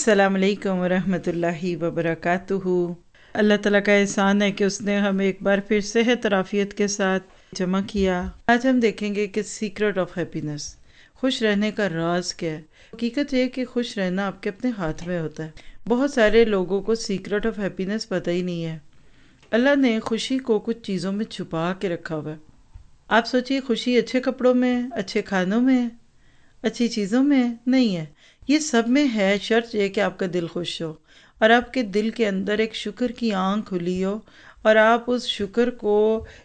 السلام علیکم ورحمۃ اللہ وبرکاتہ۔ اللہ تعالیٰ کا احسان ہے کہ اس نے ہمیں ایک بار پھر صحت اور عافیت کے ساتھ جمع کیا۔ آج ہم دیکھیں گے کہ سیکرٹ آف ہیپینس، خوش رہنے کا راز کیا ہے۔ حقیقت یہ ہے کہ خوش رہنا آپ کے اپنے ہاتھ میں ہوتا ہے۔ بہت سارے لوگوں کو سیکرٹ آف ہیپینس پتہ ہی نہیں ہے۔ اللہ نے خوشی کو کچھ چیزوں میں چھپا کے رکھا ہوا ہے۔ آپ سوچیے، خوشی اچھے کپڑوں میں، اچھے کھانوں میں، اچھی چیزوں میں نہیں ہے، یہ سب میں ہے، شرط یہ کہ آپ کا دل خوش ہو اور آپ کے دل کے اندر ایک شکر کی آنکھ کھلی ہو اور آپ اس شکر کو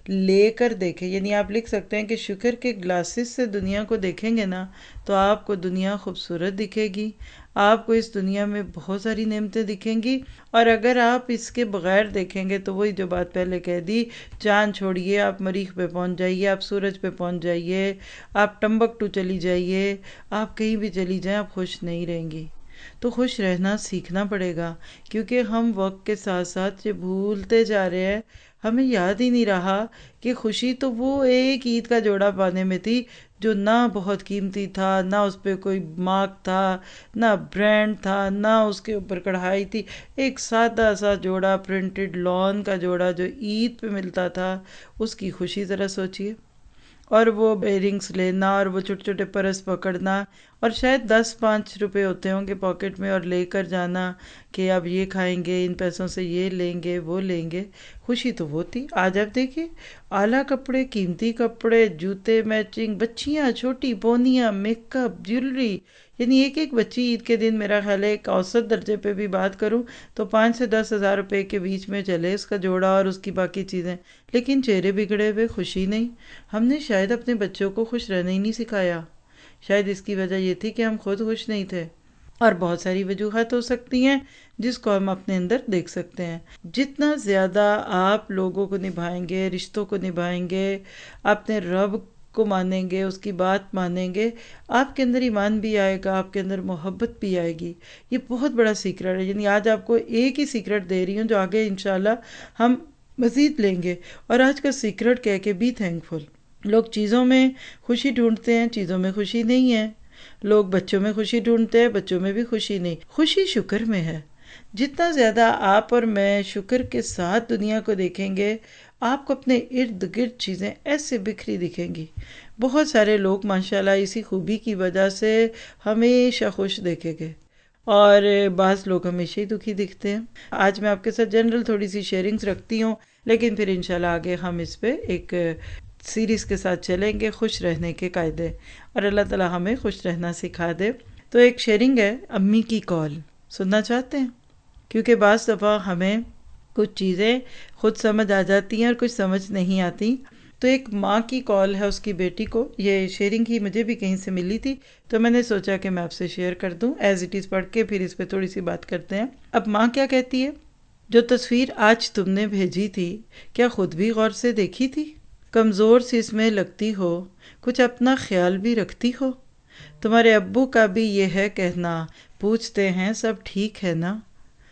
لے کر دیکھیں۔ یعنی آپ لکھ سکتے ہیں کہ شکر کے گلاسز سے دنیا کو دیکھیں گے نا تو آپ کو دنیا خوبصورت دکھے گی، آپ کو اس دنیا میں بہت ساری نعمتیں دکھیں گی۔ اور اگر آپ اس کے بغیر دیکھیں گے تو وہی جو بات پہلے کہہ دی، چاند چھوڑیے، آپ مریخ پہ پہنچ جائیے، آپ سورج پہ پہنچ جائیے، آپ ٹمبکٹو چلی جائیے، آپ کہیں بھی چلی جائیں، آپ خوش نہیں رہیں گی۔ تو خوش رہنا سیکھنا پڑے گا، کیونکہ ہم وقت کے ساتھ ساتھ یہ بھولتے جا رہے ہیں، ہمیں یاد ہی نہیں رہا کہ خوشی تو وہ ایک عید کا جوڑا پانے میں تھی جو نہ بہت قیمتی تھا، نہ اس پہ کوئی مارک تھا، نہ برانڈ تھا، نہ اس کے اوپر کڑھائی تھی، ایک سادہ سا جوڑا پرنٹڈ لون کا جوڑا جو عید پہ ملتا تھا، اس کی خوشی ذرا سوچیے۔ اور وہ ایئرنگس لینا اور وہ چھوٹے چھوٹے پرس پکڑنا، اور شاید 10-5 روپے ہوتے ہوں گے پاکٹ میں، اور لے کر جانا کہ اب یہ کھائیں گے، ان پیسوں سے یہ لیں گے، وہ لیں گے۔ خوشی تو وہ تھی۔ آج آپ دیکھیے، اعلیٰ کپڑے، قیمتی کپڑے، جوتے میچنگ، بچیاں چھوٹی پونیاں، میک اپ، جیولری، یعنی ایک ایک بچی عید کے دن، میرا خیال ہے ایک اوسط درجے پہ بھی بات کروں تو 5 سے 10 ہزار روپے کے بیچ میں چلے اس کا جوڑا اور اس کی باقی چیزیں، لیکن چہرے بگڑے ہوئے، خوشی نہیں۔ ہم نے شاید اپنے بچوں کو خوش رہنا ہی نہیں سکھایا۔ شاید اس کی وجہ یہ تھی کہ ہم خود خوش نہیں تھے، اور بہت ساری وجوہات ہو سکتی ہیں جس کو ہم اپنے اندر دیکھ سکتے ہیں۔ جتنا زیادہ آپ لوگوں کو نبھائیں گے، رشتوں کو نبھائیں گے، اپنے رب کو مانیں گے، اس کی بات مانیں گے، آپ کے اندر ایمان بھی آئے گا، آپ کے اندر محبت بھی آئے گی۔ یہ بہت بڑا سیکرٹ ہے۔ یعنی آج آپ کو ایک ہی سیکرٹ دے رہی ہوں جو آگے انشاءاللہ ہم مزید لیں گے۔ اور آج کا سیکرٹ کیا ہے کہ بی تھینکفل۔ لوگ چیزوں میں خوشی ڈھونڈتے ہیں، چیزوں میں خوشی نہیں ہے۔ لوگ بچوں میں خوشی ڈھونڈتے ہیں، بچوں میں بھی خوشی نہیں۔ خوشی شکر میں ہے۔ جتنا زیادہ آپ اور میں شکر کے ساتھ دنیا کو دیکھیں گے، آپ کو اپنے ارد گرد چیزیں ایسے بکھری دکھیں گی۔ بہت سارے لوگ ماشاءاللہ اسی خوبی کی وجہ سے ہمیشہ خوش دیکھیں گے، اور بعض لوگ ہمیشہ ہی دکھی دکھتے ہیں۔ آج میں آپ کے ساتھ جنرل تھوڑی سی شیئرنگز رکھتی ہوں، لیکن پھر انشاءاللہ آگے ہم اس پہ ایک سیریز کے ساتھ چلیں گے، خوش رہنے کے قاعدے، اور اللہ تعالیٰ ہمیں خوش رہنا سکھا دے۔ تو ایک شیئرنگ ہے امی کی کال، سننا چاہتے ہیں؟ کیونکہ بعض دفعہ ہمیں کچھ چیزیں خود سمجھ آ جاتی ہیں اور کچھ سمجھ نہیں آتی۔ تو ایک ماں کی کال ہے اس کی بیٹی کو، یہ شیئرنگ ہی مجھے بھی کہیں سے ملی تھی تو میں نے سوچا کہ میں آپ سے شیئر کر دوں، ایز اٹ از پڑھ کے پھر اس پہ تھوڑی سی بات کرتے ہیں۔ اب ماں کیا کہتی ہے؟ جو تصویر آج تم نے بھیجی تھی، کیا خود بھی غور سے دیکھی تھی؟ کمزور سی اس میں لگتی ہو، کچھ اپنا خیال بھی رکھتی ہو؟ تمہارے ابو کا بھی یہ ہے کہنا، پوچھتے ہیں سب ٹھیک ہے نا؟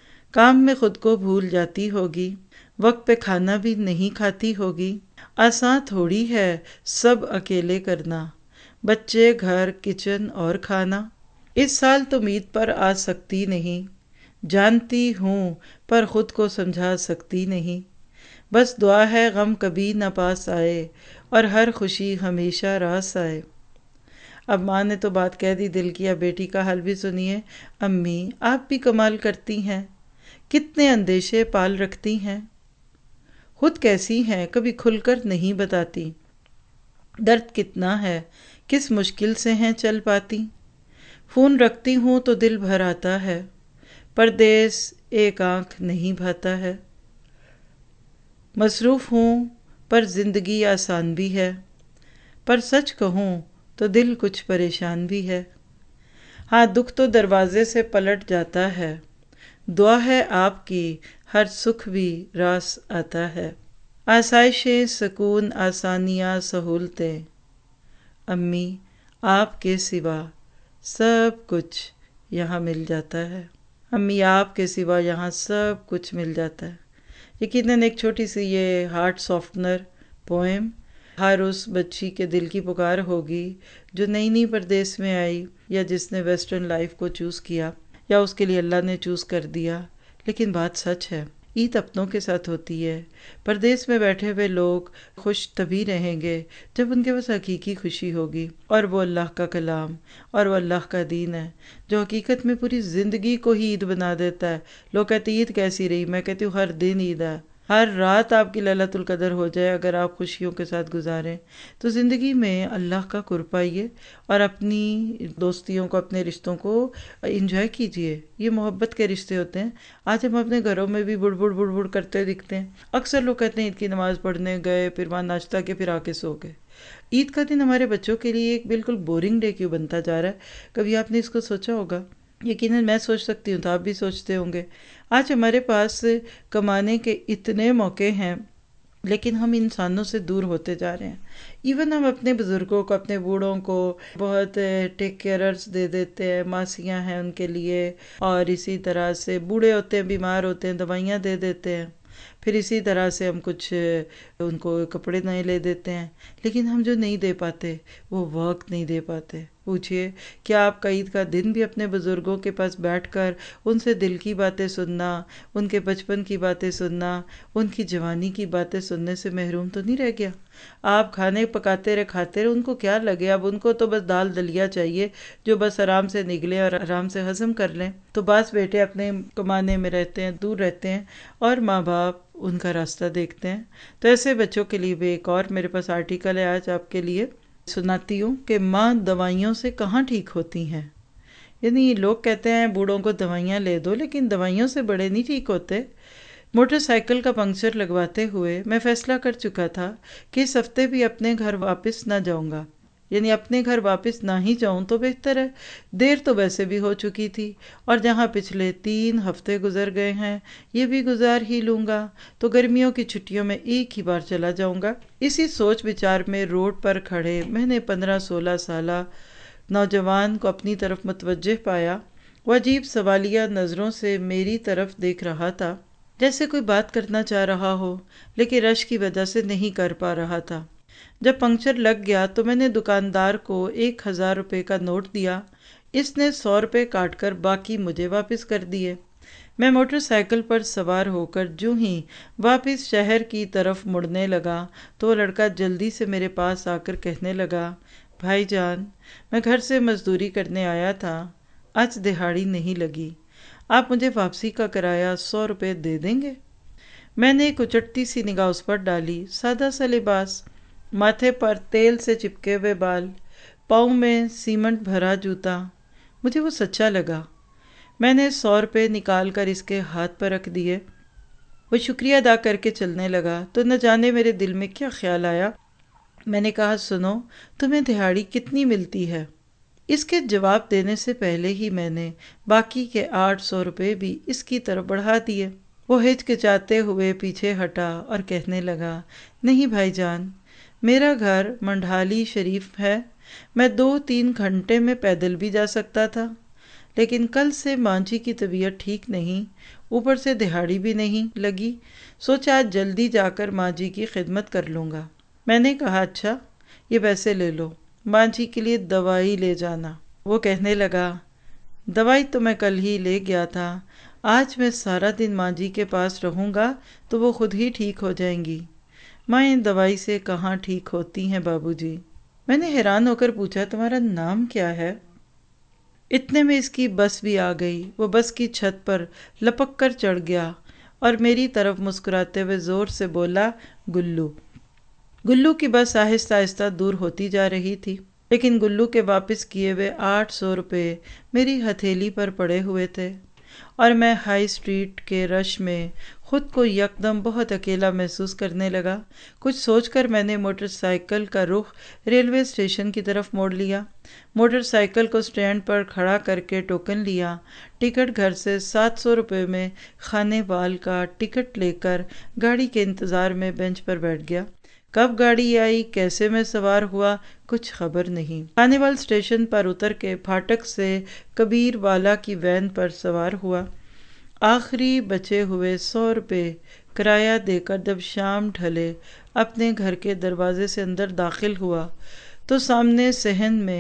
کام میں خود کو بھول جاتی ہوگی، وقت پہ کھانا بھی نہیں کھاتی ہوگی۔ آسان تھوڑی ہے سب اکیلے کرنا، بچے، گھر، کچن اور کھانا۔ اس سال تم عید پر آ سکتی نہیں، جانتی ہوں، پر خود کو سمجھا سکتی نہیں۔ بس دعا ہے غم کبھی نہ پاس آئے، اور ہر خوشی ہمیشہ راس آئے۔ اب ماں نے تو بات کہہ دی دل کی، اب بیٹی کا حال بھی سنیے۔ امی، آپ بھی کمال کرتی ہیں، کتنے اندیشے پال رکھتی ہیں، خود کیسی ہیں کبھی کھل کر نہیں بتاتی، درد کتنا ہے کس مشکل سے ہیں چل پاتی۔ فون رکھتی ہوں تو دل بھر آتا ہے، پردیس ایک آنکھ نہیں بھاتا ہے۔ مصروف ہوں پر زندگی آسان بھی ہے، پر سچ کہوں تو دل کچھ پریشان بھی ہے۔ ہاں، دکھ تو دروازے سے پلٹ جاتا ہے، دعا ہے آپ کی ہر سکھ بھی راس آتا ہے۔ آسائشیں، سکون، آسانیاں، سہولتیں، امی آپ کے سوا سب کچھ یہاں مل جاتا ہے۔ امی آپ کے سوا یہاں سب کچھ مل جاتا ہے۔ یقیناً ایک چھوٹی سی یہ ہارٹ سافٹنر پوئم ہر اس بچی کے دل کی پکار ہوگی جو نئی نئی پردیس میں آئی یا جس نے ویسٹرن لائف کو چوز کیا۔ یا اس کے لیے اللہ نے چوز کر دیا، لیکن بات سچ ہے، عید اپنوں کے ساتھ ہوتی ہے۔ پردیس میں بیٹھے ہوئے لوگ خوش تبھی رہیں گے جب ان کے پاس حقیقی خوشی ہوگی، اور وہ اللہ کا کلام اور وہ اللہ کا دین ہے جو حقیقت میں پوری زندگی کو ہی عید بنا دیتا ہے۔ لوگ کہتے ہیں عید کیسی رہی، میں کہتی ہوں ہر دن عید ہے، ہر رات آپ کی لیلۃ القدر ہو جائے اگر آپ خوشیوں کے ساتھ گزاریں تو زندگی میں اللہ کا قرب پائیے اور اپنی دوستیوں کو، اپنے رشتوں کو انجوائے کیجئے۔ یہ محبت کے رشتے ہوتے ہیں۔ آج ہم اپنے گھروں میں بھی بڑ بڑ کرتے دکھتے ہیں۔ اکثر لوگ کہتے ہیں عید کی نماز پڑھنے گئے، پھر وہاں ناشتہ کے، پھر آ کے سو گئے۔ عید کا دن ہمارے بچوں کے لیے ایک بالکل بورنگ ڈے کیوں بنتا جا رہا ہے؟ کبھی آپ نے اس کو سوچا ہوگا؟ یقیناً میں سوچ سکتی ہوں تو آپ بھی سوچتے ہوں گے۔ آج ہمارے پاس کمانے کے اتنے موقع ہیں، لیکن ہم انسانوں سے دور ہوتے جا رہے ہیں۔ ایون ہم اپنے بزرگوں کو، اپنے بوڑھوں کو بہت ٹیک کیئررز دے دیتے ہیں، ماسیاں ہیں ان کے لیے، اور اسی طرح سے بوڑھے ہوتے ہیں، بیمار ہوتے ہیں، دوائیاں دے دیتے ہیں، پھر اسی طرح سے ہم کچھ ان کو کپڑے نئے لے دیتے ہیں، لیکن ہم جو نہیں دے پاتے وہ وقت نہیں دے پاتے۔ پوچھئے کیا آپ کا عید کا دن بھی اپنے بزرگوں کے پاس بیٹھ کر ان سے دل کی باتیں سننا، ان کے بچپن کی باتیں سننا، ان کی جوانی کی باتیں سننے سے محروم تو نہیں رہ گیا؟ آپ کھانے پکاتے رہے، کھاتے رہے، ان کو کیا لگے؟ اب ان کو تو بس دال دلیا چاہیے جو بس آرام سے نگلے اور آرام سے ہضم کر لیں۔ تو بعض بیٹے اپنے کمانے میں رہتے ہیں، دور رہتے ہیں، اور ماں باپ ان کا راستہ دیکھتے ہیں۔ تو ایسے بچوں کے لیے بھی ایک اور میرے پاس آرٹیکل ہے آج آپ کے لیے سناتی ہوں کہ ماں دوائیوں سے کہاں ٹھیک ہوتی ہیں۔ یعنی لوگ کہتے ہیں بوڑھوں کو دوائیاں لے دو، لیکن دوائیوں سے بڑے نہیں ٹھیک ہوتے۔ موٹر سائیکل کا پنکچر لگواتے ہوئے میں فیصلہ کر چکا تھا کہ اس ہفتے بھی اپنے گھر واپس نہ جاؤں گا، یعنی اپنے گھر واپس نہ ہی جاؤں تو بہتر ہے۔ دیر تو ویسے بھی ہو چکی تھی، اور جہاں پچھلے 3 ہفتے گزر گئے ہیں یہ بھی گزار ہی لوں گا، تو گرمیوں کی چھٹیوں میں ایک ہی بار چلا جاؤں گا۔ اسی سوچ بچار میں روڈ پر کھڑے میں نے 15-16 سالہ نوجوان کو اپنی طرف متوجہ پایا۔ وہ عجیب سوالیہ نظروں سے میری طرف دیکھ رہا تھا، جیسے کوئی بات کرنا چاہ رہا ہو لیکن رش کی وجہ سے نہیں کر پا رہا تھا۔ جب پنکچر لگ گیا تو میں نے دکاندار کو 1000 روپے کا نوٹ دیا۔ اس نے 100 روپے کاٹ کر باقی مجھے واپس کر دیے۔ میں موٹر سائیکل پر سوار ہو کر جو ہی واپس شہر کی طرف مڑنے لگا تو وہ لڑکا جلدی سے میرے پاس آ کر کہنے لگا، بھائی جان، میں گھر سے مزدوری کرنے آیا تھا، آج دہاڑی نہیں لگی، آپ مجھے واپسی کا کرایہ 100 روپے دے دیں گے؟ میں نے ایک اچٹتی سی نگاہ اس پر ڈالی۔ سادہ سا لباس، ماتھے پر تیل سے چپکے ہوئے بال، پاؤں میں سیمنٹ بھرا جوتا، مجھے وہ سچا لگا۔ میں نے 100 روپے نکال کر اس کے ہاتھ پر رکھ دیے۔ وہ شکریہ ادا کر کے چلنے لگا تو نہ جانے میرے دل میں کیا خیال آیا۔ میں نے کہا، سنو، تمہیں دہاڑی کتنی ملتی ہے؟ اس کے جواب دینے سے پہلے ہی میں نے باقی کے 800 روپے بھی اس کی طرف بڑھا دیے۔ وہ ہچکچاتے ہوئے پیچھے ہٹا اور کہنے لگا، نہیں بھائی جان، میرا گھر منڈھالی شریف ہے، میں 2-3 گھنٹے میں پیدل بھی جا سکتا تھا، لیکن کل سے ماں جی کی طبیعت ٹھیک نہیں، اوپر سے دہاڑی بھی نہیں لگی، سوچا آج جلدی جا کر ماں جی کی خدمت کر لوں گا۔ میں نے کہا، اچھا، یہ پیسے لے لو، ماں جی کے لیے دوائی لے جانا۔ وہ کہنے لگا، دوائی تو میں کل ہی لے گیا تھا، آج میں سارا دن ماں جی کے پاس رہوں گا تو وہ خود ہی ٹھیک ہو جائیں گی۔ مائیں دوائی سے کہاں ٹھیک ہوتی ہیں بابو جی۔ میں نے حیران ہو کر پوچھا، تمہارا نام کیا ہے؟ اتنے میں اس کی بس بھی آ گئی۔ وہ بس کی چھت پر لپک کر چڑھ گیا اور میری طرف مسکراتے ہوئے زور سے بولا، گلو۔ گلو کی بس آہستہ آہستہ دور ہوتی جا رہی تھی، لیکن گلو کے واپس کیے ہوئے 800 روپے میری ہتھیلی پر پڑے ہوئے تھے، اور میں ہائی اسٹریٹ کے رش میں خود کو یکدم بہت اکیلا محسوس کرنے لگا۔ کچھ سوچ کر میں نے موٹر سائیکل کا رخ ریلوے اسٹیشن کی طرف موڑ لیا۔ موٹر سائیکل کو اسٹینڈ پر کھڑا کر کے ٹوکن لیا، ٹکٹ گھر سے 700 روپے میں کھانے وال کا ٹکٹ لے کر گاڑی کے انتظار میں بینچ پر بیٹھ گیا۔ کب گاڑی آئی، کیسے میں سوار ہوا، کچھ خبر نہیں۔ کھانے وال اسٹیشن پر اتر کے پھاٹک سے کبیر والا کی وین پر سوار ہوا۔ آخری بچے ہوئے 100 روپے کرایہ دے کر جب شام ڈھلے اپنے گھر کے دروازے سے اندر داخل ہوا تو سامنے صحن میں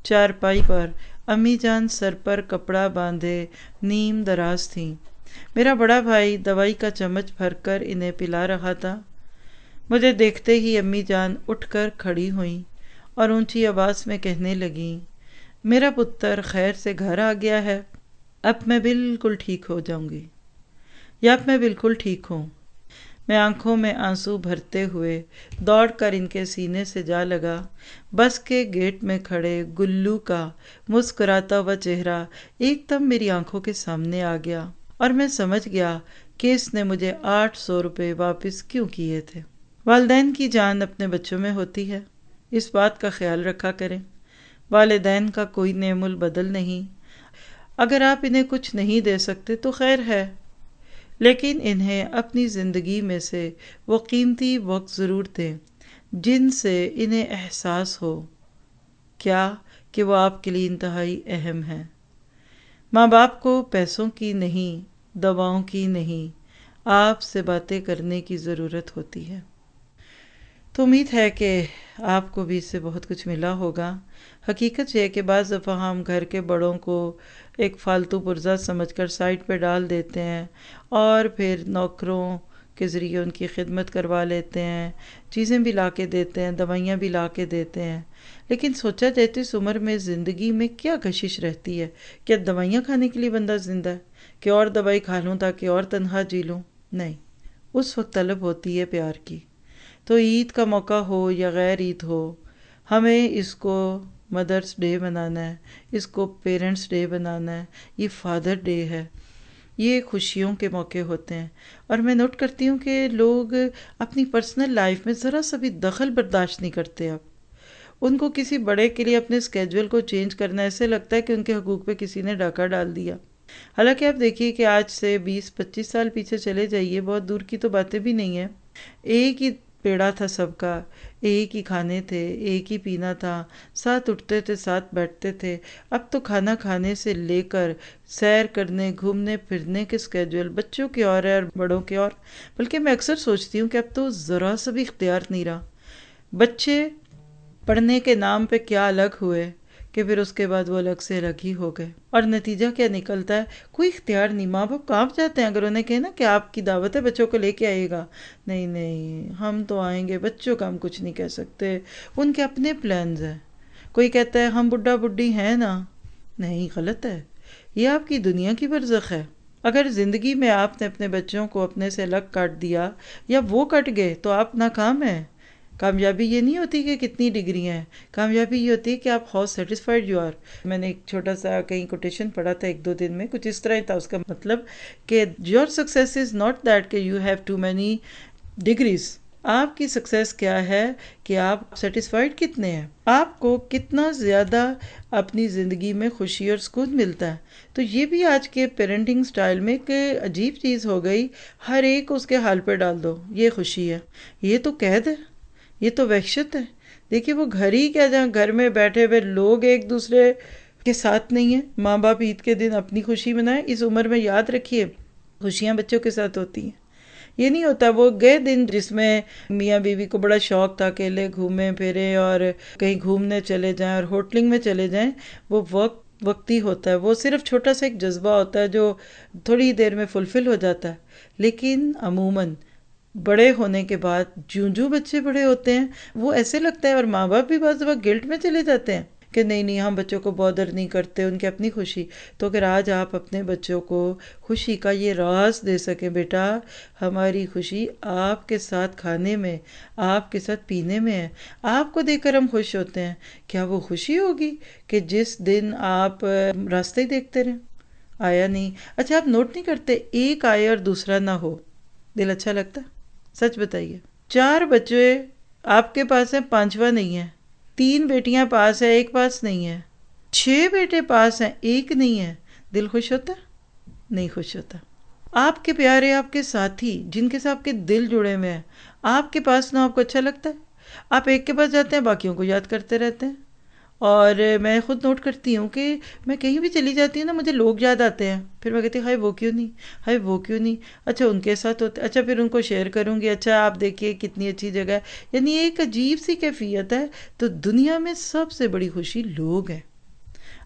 चारपाई पर अम्मी जान सर पर कपड़ा बांधे नीम दराज थीं। मेरा बड़ा भाई दवाई का चम्मच भरकर इन्हें पिला रहा था। मुझे देखते ही अम्मी जान उठकर खड़ी हुईं और ऊंची आवाज़ में कहने लगीं, मेरा पुत्र खैर से घर आ गया है, अब मैं बिल्कुल ठीक हो जाऊंगी, या अब मैं बिल्कुल ठीक हूँ। मैं आंखों में आंसू भरते हुए दौड़कर इनके सीने से जा लगा। बस के गेट में खड़े गुल्लू का मुस्कुराता हुआ चेहरा एकदम मेरी आंखों के सामने आ गया और मैं समझ गया कि इसने मुझे 800 रुपये वापस क्यों किए थे। वालिदैन की जान अपने बच्चों में होती है, इस बात का ख्याल रखा करें। वालिदैन का कोई नेमुल बदल नहीं। अगर आप इन्हें कुछ नहीं दे सकते तो खैर है, लेकिन इन्हें अपनी ज़िंदगी में से वो कीमती वक्त ज़रूर दें जिनसे इन्हें एहसास हो क्या कि वो आपके लिए इंतहाई अहम है। माँ बाप को पैसों की नहीं, दवाओं की नहीं, आपसे बातें करने की ज़रूरत होती है। तो उम्मीद है कि आपको भी इससे बहुत कुछ मिला होगा। हकीकत यह है कि बाज़ दफ़ा हम घर के बड़ों को एक फ़ालतू पुर्जा समझकर साइड पे डाल देते हैं और फिर नौकरों के ज़रिए उनकी खिदमत करवा लेते हैं, चीज़ें भी ला के देते हैं, दवाइयाँ भी ला के देते हैं। लेकिन सोचा जाए तो इस उम्र में ज़िंदगी में क्या कशिश रहती है? क्या दवाइयाँ खाने के लिए बंदा ज़िंदा है कि और दवाई खा लूँ ताकि और तनहा जी लूँ? नहीं, उस वक्त तलब होती है प्यार की। तो ईद का मौका हो या गैर ईद हो, हमें इसको मदर्स डे बनाना है, इसको पेरेंट्स डे बनाना है, ये फादर डे है, ये खुशियों के मौके होते हैं। और मैं नोट करती हूँ कि लोग अपनी पर्सनल लाइफ में ज़रा सा भी दखल बर्दाश्त नहीं करते। अब उनको किसी बड़े के लिए अपने स्केड्यूल को चेंज करना ऐसे लगता है कि उनके हकूक़ पे किसी ने डाका डाल दिया। हालांकि आप देखिए कि आज से 20-25 साल पीछे चले जाइए, बहुत दूर की तो बातें भी नहीं है। एक ही पेड़ा था सबका, एक ही खाने थे, एक ही पीना था, साथ उठते थे, साथ बैठते थे। अब तो खाना खाने से लेकर सैर करने, घूमने फिरने के स्केड्यूल बच्चों के और है और बड़ों के और। बल्कि मैं अक्सर सोचती हूँ कि अब तो ज़रा सा भी इख्तियार नहीं रहा। बच्चे पढ़ने के नाम पे क्या अलग हुए कि फिर उसके बाद वो अलग से अलग ही हो गए। और नतीजा क्या निकलता है? कोई इख्तियार नहीं। माँ बाप काँप जाते हैं अगर उन्हें कहे ना कि आपकी दावत है, बच्चों को लेके आइएगा। नहीं नहीं, हम तो आएंगे, बच्चों का हम कुछ नहीं कह सकते, उनके अपने प्लान्स हैं। कोई कहता है हम बुढ़ा बुढ़ी हैं ना, नहीं, गलत है, ये आपकी दुनिया की बरज़ख है। अगर ज़िंदगी में आपने अपने बच्चों को अपने से अलग काट दिया या वो कट गए तो आप नाकाम हैं। कामयाबी ये नहीं होती कि कितनी डिग्रियां हैं, कामयाबी ये होती है कि आप हाउ सेटिस्फाइड यू आर। मैंने एक छोटा सा कहीं कोटेशन पढ़ा था 1-2 दिन में, कुछ इस तरह ही था उसका मतलब कि your success is not that कि you have too many degrees. आपकी सक्सेस क्या है कि आप सेटिस्फाइड कितने हैं, आपको कितना ज़्यादा अपनी ज़िंदगी में खुशी और सुकून मिलता है। तो ये भी आज के पेरेंटिंग स्टाइल में एक अजीब चीज़ हो गई, हर एक उसके हाल पे डाल दो, ये खुशी है, ये तो कैद है, ये तो वहशत है। देखिए वो घर ही क्या, जहाँ घर में बैठे हुए लोग एक दूसरे के साथ नहीं है। माँ बाप ईद के दिन अपनी खुशी मनाएं। इस उम्र में याद रखिए खुशियाँ बच्चों के साथ होती हैं, ये नहीं होता वो गए दिन जिसमें मियाँ बीवी को बड़ा शौक था अकेले घूमें फिरे और कहीं घूमने चले जाएं और होटलिंग में चले जाएं। वो वक्ती होता है, वो सिर्फ छोटा सा एक जज्बा होता है जो थोड़ी देर में फुलफिल हो जाता है। लेकिन अमूमन बड़े होने के बाद जूं बच्चे बड़े होते हैं वो ऐसे लगता है, और माँ बाप भी बाज़ दफ़ा गिल्ट में चले जाते हैं कि नहीं नहीं हम बच्चों को बॉदर नहीं करते, उनकी अपनी खुशी। तो अगर आज आप अपने बच्चों को खुशी का ये राज दे सकें, बेटा हमारी खुशी आपके साथ खाने में, आपके साथ पीने में है, आपको देखकर हम खुश होते हैं, क्या वो खुशी होगी कि जिस दिन आप रास्ते ही देखते रहें? आया नहीं। अच्छा आप नोट नहीं करते, एक आए और दूसरा ना हो, दिल अच्छा लगता? सच बताइए। 4 बच्चे आपके पास हैं, 5वां नहीं है। 3 बेटियां पास है, एक पास नहीं है। 6 बेटे पास हैं, एक नहीं है, दिल खुश होता? नहीं खुश होता। आपके प्यारे, आपके साथी जिनके साथ आपके दिल जुड़े हुए हैं, आपके पास ना, आपको अच्छा लगता है? आप एक के पास जाते हैं, बाकियों को याद करते रहते हैं। और मैं खुद नोट करती हूँ कि मैं कहीं भी चली जाती हूँ ना, मुझे लोग याद आते हैं, फिर मैं कहती हूँ हाय वो क्यों नहीं, हाय वो क्यों नहीं, अच्छा उनके साथ होते, अच्छा फिर उनको शेयर करूँगी, अच्छा आप देखिए कितनी अच्छी जगह है। यानी एक अजीब सी कैफियत है। तो दुनिया में सबसे बड़ी खुशी लोग हैं।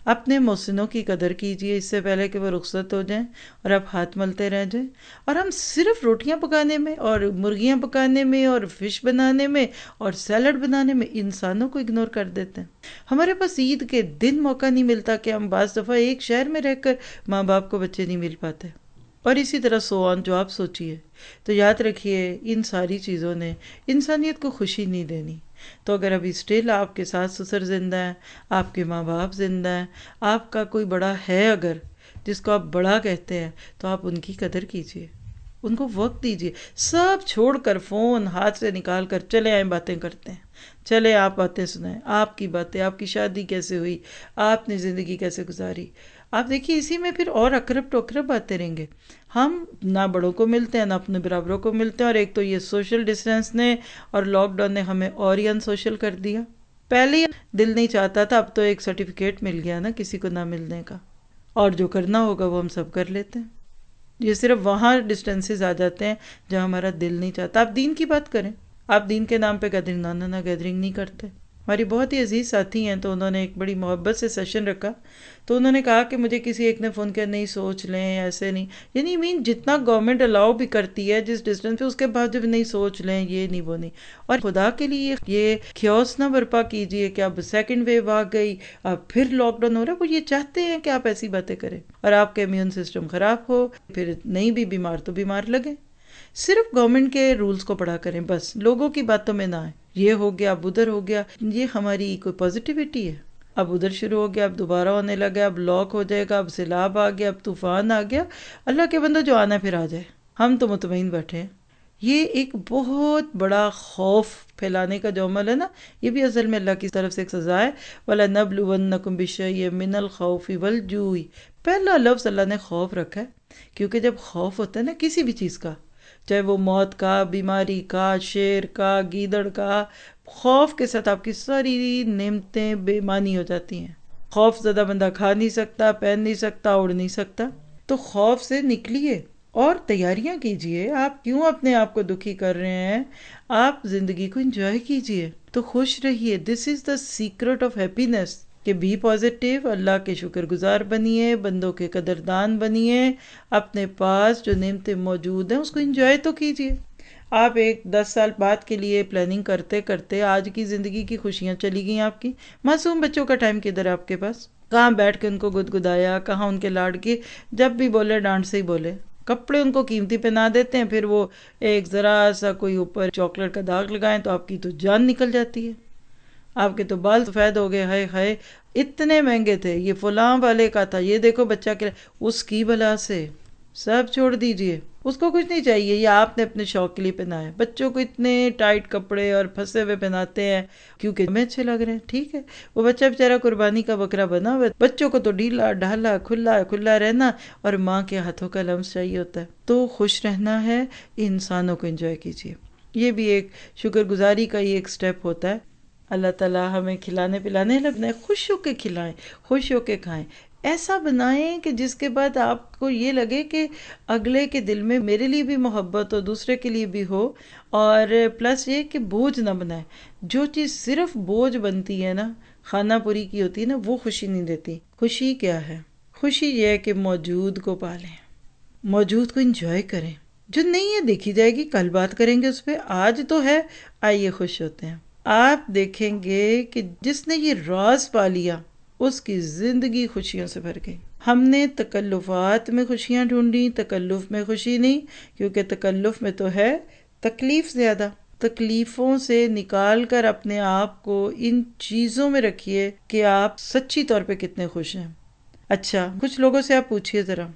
اپنے محسنوں کی قدر کیجئے اس سے پہلے کہ وہ رخصت ہو جائیں اور آپ ہاتھ ملتے رہ جائیں. اور ہم صرف روٹیاں پکانے میں اور مرغیاں پکانے میں اور فش بنانے میں اور سیلڈ بنانے میں انسانوں کو اگنور کر دیتے ہیں. ہمارے پاس عید کے دن موقع نہیں ملتا کہ ہم بعض دفعہ ایک شہر میں رہ کر ماں باپ کو بچے نہیں مل پاتے، اور اسی طرح سو آن جو آپ سوچیے. تو یاد رکھیے ان ساری چیزوں نے انسانیت کو خوشی نہیں دینی. تو اگر ابھی اسٹل آپ کے ساس سسر زندہ ہیں، آپ کے ماں باپ زندہ ہیں، آپ کا کوئی بڑا ہے اگر جس کو آپ بڑا کہتے ہیں، تو آپ ان کی قدر کیجئے، ان کو وقت دیجئے. سب چھوڑ کر فون ہاتھ سے نکال کر چلے آئیں، باتیں کرتے ہیں. چلے آپ باتیں سنائیں، آپ کی باتیں، آپ کی شادی کیسے ہوئی، آپ نے زندگی کیسے گزاری. آپ دیکھیے اسی میں پھر اور اقرب ٹوکرب آتے رہیں گے. ہم نہ بڑوں کو ملتے ہیں نہ اپنے برابروں کو ملتے ہیں، اور ایک تو یہ سوشل ڈسٹینس نے اور لاک ڈاؤن نے ہمیں اور ہی ان سوشل کر دیا. پہلے ہی دل نہیں چاہتا تھا، اب تو ایک سرٹیفکیٹ مل گیا نا کسی کو نہ ملنے کا، اور جو کرنا ہوگا وہ ہم سب کر لیتے ہیں. یہ صرف وہاں ڈسٹینسز آ جاتے ہیں جہاں ہمارا دل نہیں چاہتا. آپ دین کی بات کریں، آپ دین کے نام پہ گیدرنگ نہ گیدرنگ نہیں کرتے. ہماری بہت ہی عزیز ساتھی ہیں، تو انہوں نے ایک بڑی محبت سے سیشن رکھا. تو انہوں نے کہا کہ مجھے کسی ایک نے فون کیا، نہیں سوچ لیں، ایسے نہیں، یعنی جتنا گورنمنٹ الاؤ بھی کرتی ہے جس ڈسٹینس پہ، اس کے بعد جب نہیں سوچ لیں، یہ نہیں وہ نہیں. اور خدا کے لیے یہ کیوس نہ برپا کیجئے کہ اب سیکنڈ ویو آ گئی، اب پھر لاک ڈاؤن ہو رہا ہے. وہ یہ چاہتے ہیں کہ آپ ایسی باتیں کریں اور آپ کا امیون سسٹم خراب ہو، پھر نہیں بھی بیمار تو بیمار لگے. صرف گورنمنٹ کے رولز کو پڑھا کریں، بس لوگوں کی باتوں میں نہ آئیں. یہ ہو گیا، اب ادھر ہو گیا، یہ ہماری کوئی پازیٹیوٹی ہے؟ اب ادھر شروع ہو گیا، اب دوبارہ ہونے لگا، اب لاک ہو جائے گا، اب سیلاب آ گیا، اب طوفان آ گیا. اللہ کے بندو جو آنا ہے پھر آ جائے، ہم تو مطمئن بیٹھے ہیں. یہ ایک بہت بڑا خوف پھیلانے کا جو عمل ہے نا، یہ بھی اصل میں اللہ کی طرف سے ایک سزا ہے. وَلَنَبْلُوَنَّكُمْ بِشَيْءٍ مِّنَ الْخَوْفِ وَالْجُوعِ. پہلا لفظ اللہ نے خوف رکھا ہے، کیونکہ جب خوف ہوتا ہے نا کسی بھی چیز کا، چاہے وہ موت کا، بیماری کا، شیر کا، گیدڑ کا، خوف کے ساتھ آپ کی ساری نعمتیں بے معنی ہو جاتی ہیں. خوف زدہ بندہ کھا نہیں سکتا، پہن نہیں سکتا، اڑ نہیں سکتا. تو خوف سے نکلیے اور تیاریاں کیجئے. آپ کیوں اپنے آپ کو دکھی کر رہے ہیں؟ آپ زندگی کو انجوائے کیجئے، تو خوش رہیے. This is the secret of happiness, کہ بی پازیٹیو، اللہ کے شکر گزار بنیے، بندوں کے قدردان بنیے، اپنے پاس جو نعمتیں موجود ہیں اس کو انجوائے تو کیجئے. آپ 10 سال بعد کے لیے پلاننگ کرتے کرتے آج کی زندگی کی خوشیاں چلی گئیں. آپ کی معصوم بچوں کا ٹائم کدھر ہے آپ کے پاس؟ کہاں بیٹھ کے ان کو گدگدایا، کہاں ان کے لاڈ کی، جب بھی بولے ڈانٹ سے ہی بولے. کپڑے ان کو قیمتی پہنا دیتے ہیں، پھر وہ ایک ذرا سا کوئی اوپر چاکلیٹ کا داغ لگائیں تو آپ کی تو جان نکل جاتی ہے. آپ کے تو بال سفید ہو گئے، ہائے ہائے اتنے مہنگے تھے، یہ فلاں والے کا تھا، یہ دیکھو بچہ کے، اس کی بلا سے سب چھوڑ دیجئے. اس کو کچھ نہیں چاہیے، یہ آپ نے اپنے شوق کے لیے پہنا ہے. بچوں کو اتنے ٹائٹ کپڑے اور پھنسے ہوئے پہناتے ہیں کیونکہ ہمیں اچھے لگ رہے ہیں. ٹھیک ہے، وہ بچہ بیچارہ قربانی کا بکرا بنا ہوا ہے. بچوں کو تو ڈھیلا ڈھالا کھلا رہنا اور ماں کے ہاتھوں کا لمس چاہیے ہوتا ہے. تو خوش رہنا ہے، انسانوں کو انجوائے کیجیے. یہ بھی ایک شکر گزاری کا ہی ایک سٹیپ ہوتا ہے. اللہ تعالیٰ ہمیں کھلانے پلانے لگنا ہے، خوش ہو کے کھلائیں، خوش ہو کے کھائیں. ایسا بنائیں کہ جس کے بعد آپ کو یہ لگے کہ اگلے کے دل میں میرے لیے بھی محبت ہو، دوسرے کے لیے بھی ہو، اور پلس یہ کہ بوجھ نہ بنائیں. جو چیز صرف بوجھ بنتی ہے نا، خانہ پوری کی ہوتی ہے نا، وہ خوشی نہیں دیتی. خوشی کیا ہے؟ خوشی یہ ہے کہ موجود کو پالیں، موجود کو انجوائے کریں. جو نہیں ہے دیکھی جائے گی، کل بات کریں گے اس پہ. آج تو ہے، آئیے خوش ہوتے ہیں. آپ دیکھیں گے کہ جس نے یہ راز پا لیا اس کی زندگی خوشیوں سے بھر گئی. ہم نے تکلفات میں خوشیاں ڈھونڈی، تکلف میں خوشی نہیں، کیونکہ تکلف میں تو ہے تکلیف زیادہ. تکلیفوں سے نکال کر اپنے آپ کو ان چیزوں میں رکھیے کہ آپ سچی طور پہ کتنے خوش ہیں. اچھا، کچھ لوگوں سے آپ پوچھئے ذرا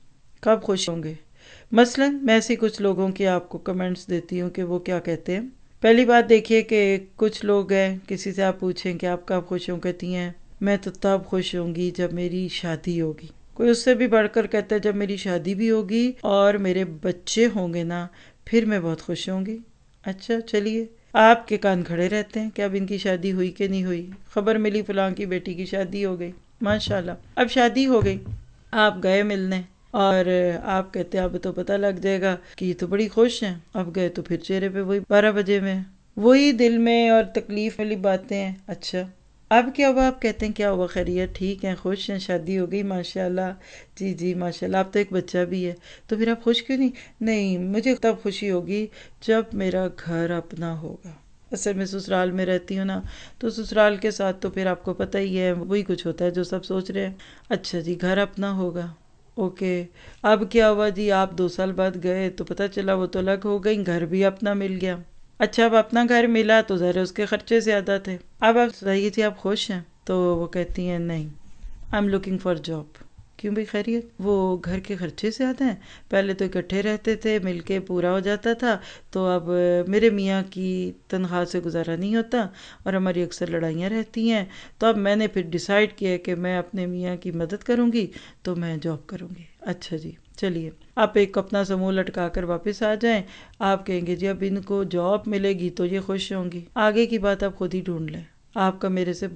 کب خوش ہوں گے. مثلا میں ایسی کچھ لوگوں کی آپ کو کمنٹس دیتی ہوں کہ وہ کیا کہتے ہیں. پہلی بات دیکھیے کہ کچھ لوگ ہیں، کسی سے آپ پوچھیں کہ آپ کب خوش ہوں، کہتی ہیں میں تو تب خوش ہوں گی جب میری شادی ہوگی. کوئی اس سے بھی بڑھ کر کہتا ہے جب میری شادی بھی ہوگی اور میرے بچے ہوں گے نا، پھر میں بہت خوش ہوں گی. اچھا چلیے، آپ کے کان کھڑے رہتے ہیں کہ اب ان کی شادی ہوئی کہ نہیں ہوئی. خبر ملی فلاں کی بیٹی کی شادی ہو گئی، ماشاءاللہ. اب شادی ہو گئی، آپ گئے ملنے اور آپ کہتے ہیں اب تو پتہ لگ جائے گا کہ یہ تو بڑی خوش ہیں. اب گئے تو پھر چہرے پہ وہی 12 بجے میں، وہی دل میں اور تکلیف والی باتیں ہیں. اچھا، اب کیا ہوا؟ آپ کہتے ہیں کیا ہوا، خیریت، ٹھیک ہیں، خوش ہیں، شادی ہو گئی ماشاءاللہ، جی جی ماشاءاللہ، اب تو ایک بچہ بھی ہے، تو پھر آپ خوش کیوں نہیں؟ نہیں، مجھے تب خوشی ہوگی جب میرا گھر اپنا ہوگا۔ اصل میں سسرال میں رہتی ہوں نا، تو سسرال کے ساتھ تو پھر آپ کو پتہ ہی ہے وہی کچھ ہوتا ہے جو سب سوچ رہے ہیں۔ اچھا جی، گھر اپنا ہوگا، اوکے۔ اب کیا ہوا جی؟ آپ 2 سال بعد گئے تو پتہ چلا وہ تو الگ ہو گئی، گھر بھی اپنا مل گیا۔ اچھا، اب اپنا گھر ملا تو ظاہر ہے اس کے خرچے زیادہ تھے۔ اب آپ بتائیے جی، آپ خوش ہیں؟ تو وہ کہتی ہیں نہیں، I am looking for job. کیوں بھائی، خیریت؟ وہ گھر کے خرچے زیادہ ہیں، پہلے تو اکٹھے رہتے تھے، مل کے پورا ہو جاتا تھا، تو اب میرے میاں کی تنخواہ سے گزارا نہیں ہوتا اور ہماری اکثر لڑائیاں رہتی ہیں، تو اب میں نے پھر ڈیسائیڈ کیا کہ میں اپنے میاں کی مدد کروں گی، تو میں جاب کروں گی۔ اچھا جی، چلیے آپ ایک اپنا سموں لٹکا کر واپس آ جائیں۔ آپ کہیں گے جی اب ان کو جاب ملے گی تو یہ خوش ہوں گی، آگے کی بات آپ خود ہی ڈھونڈ لیں۔ آپ کا میرے سے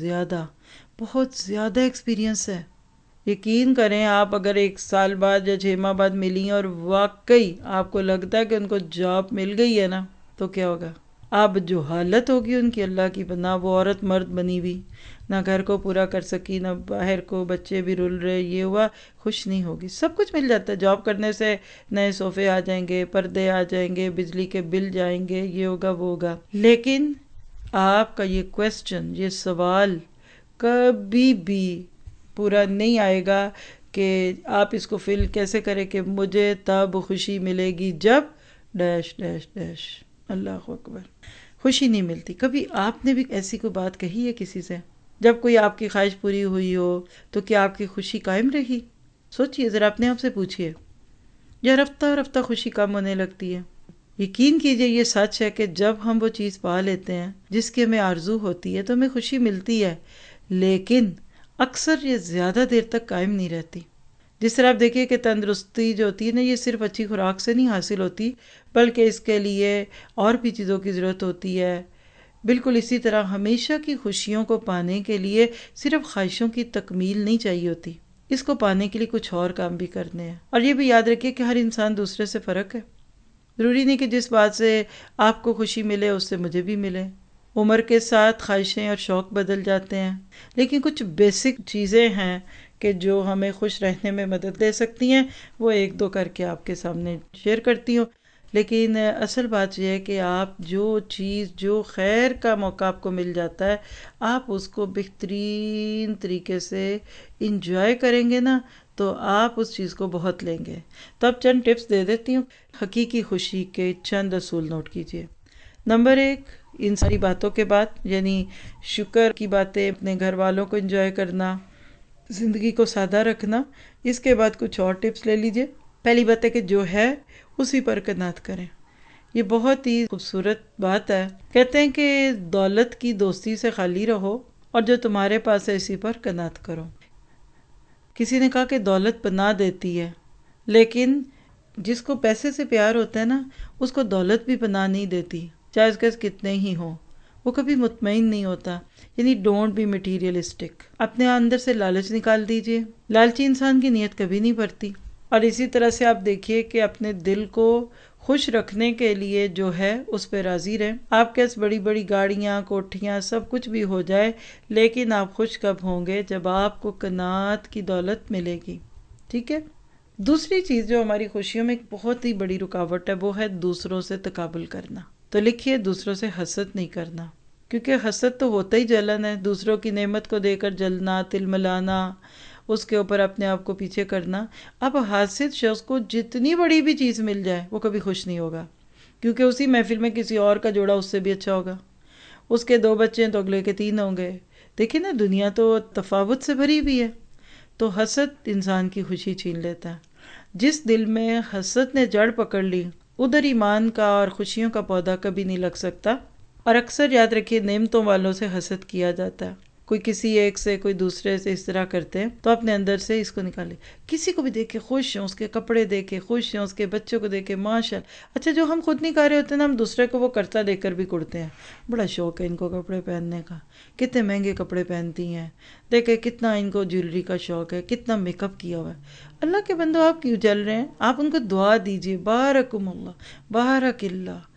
بہت زیادہ ایکسپیرینس ہے۔ یقین کریں، آپ اگر 1 سال بعد یا 6 ماہ بعد ملی ہیں اور واقعی آپ کو لگتا ہے کہ ان کو جاب مل گئی ہے نا، تو کیا ہوگا؟ اب جو حالت ہوگی ان کی، اللہ کی نہ وہ عورت مرد بنی ہوئی، نہ گھر کو پورا کر سکی، نہ باہر کو، بچے بھی رل رہے، یہ ہوا، خوش نہیں ہوگی۔ سب کچھ مل جاتا ہے جاب کرنے سے، نئے صوفے آ جائیں گے، پردے آ جائیں گے، بجلی کے بل جائیں گے، یہ ہوگا وہ ہوگا، لیکن آپ کا یہ کویسچن، یہ سوال کبھی بھی پورا نہیں آئے گا کہ آپ اس کو فل کیسے کریں کہ مجھے تب خوشی ملے گی جب ڈیش ڈیش ڈیش۔ اللہ اکبر، خوشی نہیں ملتی کبھی۔ آپ نے بھی ایسی کوئی بات کہی ہے کسی سے؟ جب کوئی آپ کی خواہش پوری ہوئی ہو تو کیا آپ کی خوشی قائم رہی؟ سوچئے ذرا، اپنے آپ سے پوچھئے، یا رفتہ رفتہ خوشی کم ہونے لگتی ہے؟ یقین کیجئے یہ سچ ہے کہ جب ہم وہ چیز پا لیتے ہیں جس کی ہمیں آرزو ہوتی ہے تو ہمیں خوشی ملتی ہے، لیکن اکثر یہ زیادہ دیر تک قائم نہیں رہتی۔ جس طرح آپ دیکھیے کہ تندرستی جو ہوتی ہے نا، یہ صرف اچھی خوراک سے نہیں حاصل ہوتی، بلکہ اس کے لیے اور بھی چیزوں کی ضرورت ہوتی ہے۔ بالکل اسی طرح ہمیشہ کی خوشیوں کو پانے کے لیے صرف خواہشوں کی تکمیل نہیں چاہیے ہوتی، اس کو پانے کے لیے کچھ اور کام بھی کرنے ہیں۔ اور یہ بھی یاد رکھیے کہ ہر انسان دوسرے سے فرق ہے، ضروری نہیں کہ جس بات سے آپ کو خوشی ملے اس سے مجھے بھی ملے۔ عمر کے ساتھ خواہشیں اور شوق بدل جاتے ہیں، لیکن کچھ بیسک چیزیں ہیں کہ جو ہمیں خوش رہنے میں مدد دے سکتی ہیں، وہ 1-2 کر کے آپ کے سامنے شیئر کرتی ہوں۔ لیکن اصل بات یہ ہے کہ آپ جو چیز، جو خیر کا موقع آپ کو مل جاتا ہے، آپ اس کو بہترین طریقے سے انجوائے کریں گے نا، تو آپ اس چیز کو بہت لیں گے۔ تو اب چند ٹپس دے دیتی ہوں، حقیقی خوشی کے چند اصول نوٹ کیجئے۔ نمبر 1، ان ساری باتوں کے بعد، یعنی شکر کی باتیں، اپنے گھر والوں کو انجوائے کرنا، زندگی کو سادہ رکھنا، اس کے بعد کچھ اور ٹپس لے لیجئے۔ پہلی بات ہے کہ جو ہے اسی پر قناعت کریں۔ یہ بہت ہی خوبصورت بات ہے، کہتے ہیں کہ دولت کی دوستی سے خالی رہو اور جو تمہارے پاس ہے اسی پر قناعت کرو۔ کسی نے کہا کہ دولت پناہ دیتی ہے، لیکن جس کو پیسے سے پیار ہوتا ہے نا، اس کو دولت بھی پناہ نہیں دیتی، چاہے اس کے کتنے ہی ہوں، وہ کبھی مطمئن نہیں ہوتا۔ یعنی ڈونٹ بی مٹیریلسٹک، اپنے اندر سے لالچ نکال دیجئے، لالچی انسان کی نیت کبھی نہیں بڑھتی۔ اور اسی طرح سے آپ دیکھیے کہ اپنے دل کو خوش رکھنے کے لیے جو ہے اس پہ راضی رہیں۔ آپ کے پاس بڑی بڑی گاڑیاں، کوٹھیاں، سب کچھ بھی ہو جائے، لیکن آپ خوش کب ہوں گے؟ جب آپ کو قناعت کی دولت ملے گی، ٹھیک ہے؟ دوسری چیز جو ہماری خوشیوں میں ایک بہت ہی بڑی رکاوٹ ہے، وہ ہے دوسروں سے تقابل کرنا۔ تو لکھیے، دوسروں سے حسد نہیں کرنا، کیونکہ حسد تو ہوتا ہی جلن ہے، دوسروں کی نعمت کو دے کر جلنا، تلملانا، اس کے اوپر اپنے آپ کو پیچھے کرنا۔ اب حاسد شخص کو جتنی بڑی بھی چیز مل جائے وہ کبھی خوش نہیں ہوگا، کیونکہ اسی محفل میں کسی اور کا جوڑا اس سے بھی اچھا ہوگا، اس کے 2 بچے ہیں تو اگلے کے 3 ہوں گے۔ دیکھیں نا، دنیا تو تفاوت سے بھری بھی ہے، تو حسد انسان کی خوشی چھین لیتا ہے۔ جس دل میں حسد نے جڑ پکڑ لی، ادھر ایمان کا اور خوشیوں کا پودا کبھی نہیں لگ سکتا۔ اور اکثر یاد رکھیے، نعمتوں والوں سے حسد کیا جاتا ہے۔ کوئی کسی ایک سے، کوئی دوسرے سے اس طرح کرتے ہیں، تو اپنے اندر سے اس کو نکالے۔ کسی کو بھی دیکھ کے خوش ہیں، اس کے کپڑے دیکھ کے خوش ہیں، اس کے بچوں کو دیکھ کے ماشاءاللہ۔ اچھا، جو ہم خود نہیں کھا رہے ہوتے ہیں نا، ہم دوسرے کو وہ کرتا دیکھ کر بھی کڑتے ہیں، بڑا شوق ہے ان کو کپڑے پہننے کا، کتنے مہنگے کپڑے پہنتی ہیں، دیکھیں کتنا ان کو جیولری کا شوق ہے، کتنا میک اپ کیا ہوا ہے۔ اللہ کے بندو، آپ کیوں جل رہے ہیں؟ آپ ان کو دعا دیجئے، بارکم اللہ، بارک اللہ،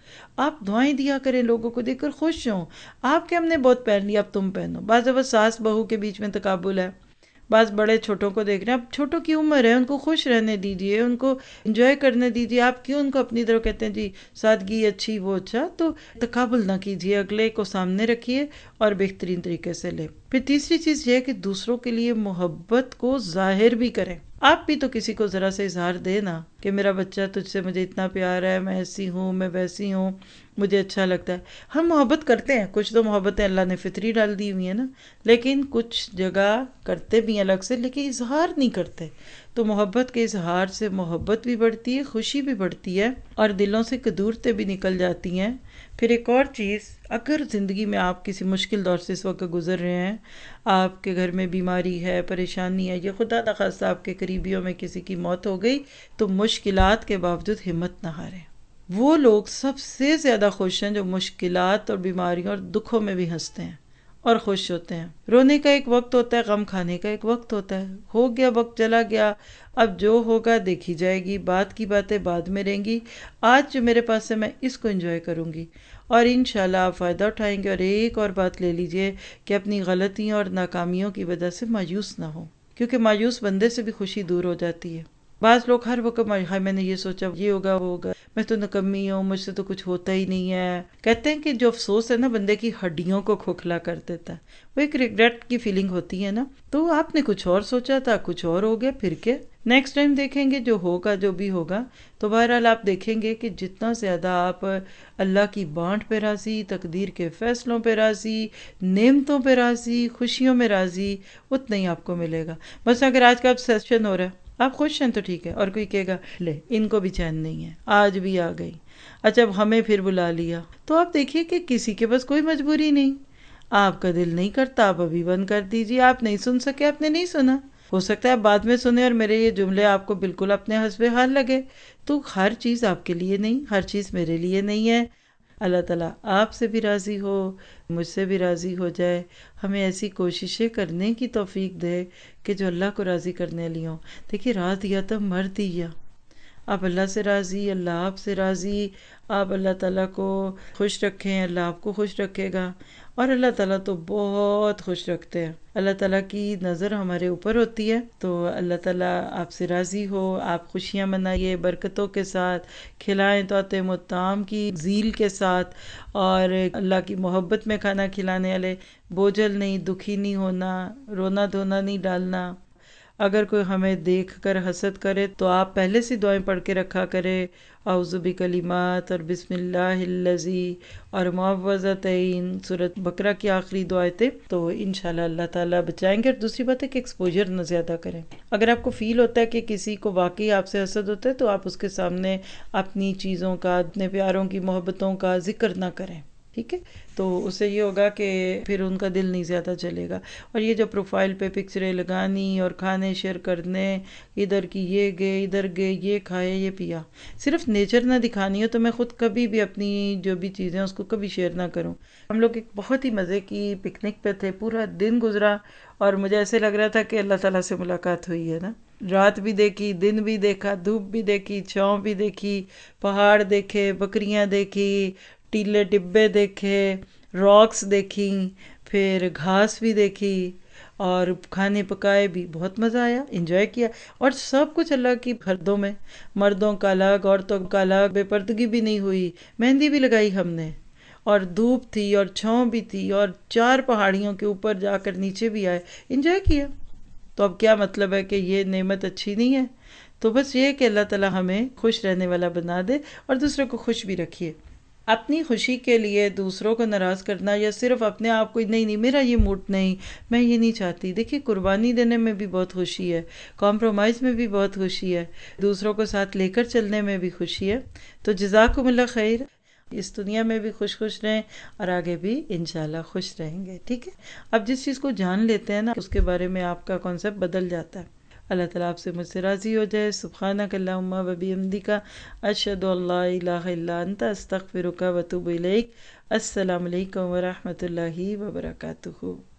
آپ دعائیں دیا کریں، لوگوں کو دیکھ کر خوش ہوں. آپ کے ہم نے بہت پہن لیا اب تم پہنو. بعض دفعہ ساس بہو کے بیچ میں تقابل ہے، بعض بڑے چھوٹوں کو دیکھ رہے ہیں. اب چھوٹوں کی عمر ہے، ان کو خوش رہنے دیجئے، ان کو انجوائے کرنے دیجئے. آپ کیوں ان کو اپنی طرف کہتے ہیں جی سادگی اچھی وہ اچھا؟ تو تقابل نہ کیجئے، اگلے کو سامنے رکھیے اور بہترین طریقے سے لیں. پھر تیسری چیز یہ ہے کہ دوسروں کے لیے محبت کو ظاہر بھی کریں. آپ بھی تو کسی کو ذرا سے اظہار دے نا کہ میرا بچہ تجھ سے مجھے اتنا پیار ہے، میں ایسی ہوں، میں ویسی ہوں، مجھے اچھا لگتا ہے. ہم محبت کرتے ہیں، کچھ تو محبتیں اللہ نے فطری ڈال دی ہوئی ہیں نا، لیکن کچھ جگہ کرتے بھی ہیں الگ سے، لیکن اظہار نہیں کرتے. تو محبت کے اظہار سے محبت بھی بڑھتی ہے، خوشی بھی بڑھتی ہے، اور دلوں سے کدورتیں بھی نکل جاتی ہیں. پھر ایک اور چیز، اگر زندگی میں آپ کسی مشکل دور سے اس وقت گزر رہے ہیں، آپ کے گھر میں بیماری ہے، پریشانی ہے، یا خدا نخواستہ آپ کے قریبیوں میں کسی کی موت ہو گئی، تو مشکلات کے باوجود ہمت نہ ہاریں. وہ لوگ سب سے زیادہ خوش ہیں جو مشکلات اور بیماریوں اور دکھوں میں بھی ہنستے ہیں اور خوش ہوتے ہیں. رونے کا ایک وقت ہوتا ہے، غم کھانے کا ایک وقت ہوتا ہے. ہو گیا وقت، چلا گیا، اب جو ہوگا دیکھی جائے گی. بات کی باتیں بعد میں رہیں گی. آج جو میرے پاس ہے میں اس کو انجوائے کروں گی، اور انشاءاللہ آپ فائدہ اٹھائیں گے. اور ایک اور بات لے لیجئے کہ اپنی غلطیوں اور ناکامیوں کی وجہ سے مایوس نہ ہو، کیونکہ مایوس بندے سے بھی خوشی دور ہو جاتی ہے. بعض لوگ ہر وقت میں نے یہ سوچا یہ ہوگا وہ ہوگا، میں تو نکمی ہوں، مجھ سے تو کچھ ہوتا ہی نہیں ہے. کہتے ہیں کہ جو افسوس ہے نا بندے کی ہڈیوں کو کھوکھلا کر دیتا ہے. وہ ایک ریگریٹ کی فیلنگ ہوتی ہے نا. تو آپ نے کچھ اور سوچا تھا، کچھ اور ہو گیا، پھر کیا؟ نیکسٹ ٹائم دیکھیں گے جو ہوگا، جو بھی ہوگا. تو بہرحال آپ دیکھیں گے کہ جتنا زیادہ آپ اللہ کی بانٹ پہ راضی، تقدیر کے فیصلوں پہ راضی، نعمتوں پہ راضی، خوشیوں میں راضی، اتنا ہی آپ کو ملے گا. بس اگر آج کا سیشن ہو رہا ہے، آپ خوش ہیں تو ٹھیک ہے، اور کوئی کہے گا لے ان کو بھی چین نہیں ہے، آج بھی آ گئی، اچھا اب ہمیں پھر بلا لیا، تو آپ دیکھیے کہ کسی کے پاس کوئی مجبوری نہیں. آپ کا دل نہیں کرتا، آپ ابھی بند کر دیجیے. آپ نہیں سن سکے، آپ نے نہیں سنا، ہو سکتا ہے آپ بعد میں سنیں اور میرے یہ جملے آپ کو بالکل اپنے حسب حال لگے. تو ہر چیز آپ کے لیے نہیں، ہر چیز میرے لیے نہیں ہے. اللہ تعالیٰ آپ سے بھی راضی ہو، مجھ سے بھی راضی ہو جائے. ہمیں ایسی کوششیں کرنے کی توفیق دے کہ جو اللہ کو راضی کرنے لی ہوں. دیکھیے راہ دیا تو مر دیا. آپ اللہ سے راضی، اللہ آپ سے راضی. آپ اللہ تعالیٰ کو خوش رکھیں، اللہ آپ کو خوش رکھے گا. اور اللہ تعالیٰ تو بہت خوش رکھتے ہیں. اللہ تعالیٰ کی نظر ہمارے اوپر ہوتی ہے. تو اللہ تعالیٰ آپ سے راضی ہو، آپ خوشیاں منائیے برکتوں کے ساتھ، کھلائیں تواتم الطعام کی ذیل کے ساتھ، اور اللہ کی محبت میں کھانا کھلانے والے، بوجھل نہیں، دکھی نہیں ہونا، رونا دھونا نہیں ڈالنا. اگر کوئی ہمیں دیکھ کر حسد کرے تو آپ پہلے سے دعائیں پڑھ کے رکھا کرے، اعوذ بکلمات اور بسم اللہ الذی اور معوذتین، سورۃ بقرہ کی آخری دعائیں تھے. تو انشاءاللہ اللہ تعالیٰ بچائیں گے. اور دوسری بات ہے کہ ایکسپوجر نہ زیادہ کریں. اگر آپ کو فیل ہوتا ہے کہ کسی کو واقعی آپ سے حسد ہوتا ہے تو آپ اس کے سامنے اپنی چیزوں کا، اپنے پیاروں کی محبتوں کا ذکر نہ کریں، ٹھیک ہے؟ تو اس سے یہ ہوگا کہ پھر ان کا دل نہیں زیادہ چلے گا. اور یہ جو پروفائل پہ پکچریں لگانی اور کھانے شیئر کرنے، ادھر کی یہ گئے ادھر گئے، یہ کھائے یہ پیا، صرف نیچر نہ دکھانی ہو تو میں خود کبھی بھی اپنی جو بھی چیزیں اس کو کبھی شیئر نہ کروں. ہم لوگ ایک بہت ہی مزے کی پکنک پہ تھے، پورا دن گزرا اور مجھے ایسے لگ رہا تھا کہ اللہ تعالیٰ سے ملاقات ہوئی ہے نا. رات بھی دیکھی، دن بھی دیکھا، دھوپ بھی دیکھی، چھاؤں بھی دیکھی، پہاڑ دیکھے، بکریاں دیکھی، ٹیلے ڈبے دیکھے، راکس دیکھیں، پھر گھاس بھی دیکھی، اور کھانے پکائے بھی. بہت مزہ آیا، انجوائے کیا. اور سب کچھ اللہ کی حدوں میں، مردوں کا الگ، عورتوں کا الگ، بے پردگی بھی نہیں ہوئی، مہندی بھی لگائی ہم نے، اور دھوپ تھی اور چھاؤں بھی تھی، اور 4 پہاڑیوں کے اوپر جا کر نیچے بھی آئے، انجوائے کیا. تو اب کیا مطلب ہے کہ یہ نعمت اچھی نہیں ہے؟ تو بس یہ کہ اللہ تعالیٰ ہمیں خوش رہنے والا بنا دے اور دوسروں کو خوش بھی رکھیے. اپنی خوشی کے لیے دوسروں کو ناراض کرنا، یا صرف اپنے آپ کو نہیں میرا یہ موڈ نہیں، میں یہ نہیں چاہتی. دیکھیے قربانی دینے میں بھی بہت خوشی ہے، کمپرومائز میں بھی بہت خوشی ہے، دوسروں کو ساتھ لے کر چلنے میں بھی خوشی ہے. تو جزاکم اللہ خیر. اس دنیا میں بھی خوش رہیں اور آگے بھی انشاءاللہ خوش رہیں گے، ٹھیک ہے؟ اب جس چیز کو جان لیتے ہیں نا اس کے بارے میں آپ کا کانسیپٹ بدل جاتا ہے. اللہ تعالیٰ آپ سے مجھ سے راضی ہو جائے. سبحانک اللہم و بحمدک، اشہد ان لا الہ الا انت، استغفرک و اتوب الیک. السلام علیکم ورحمۃ اللہ وبرکاتہ.